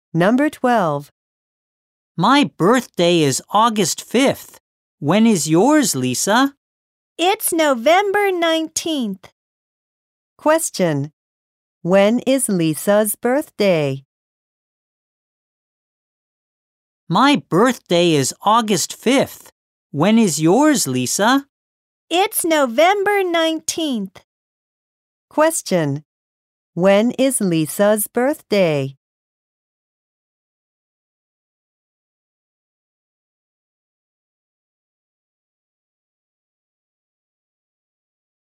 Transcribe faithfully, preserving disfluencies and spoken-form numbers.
Number twelve. My birthday is August fifth. When is yours, Lisa? It's November nineteenth. Question. When is Lisa's birthday? My birthday is August fifth. When is yours, Lisa? It's November nineteenth. Question. When is Lisa's birthday?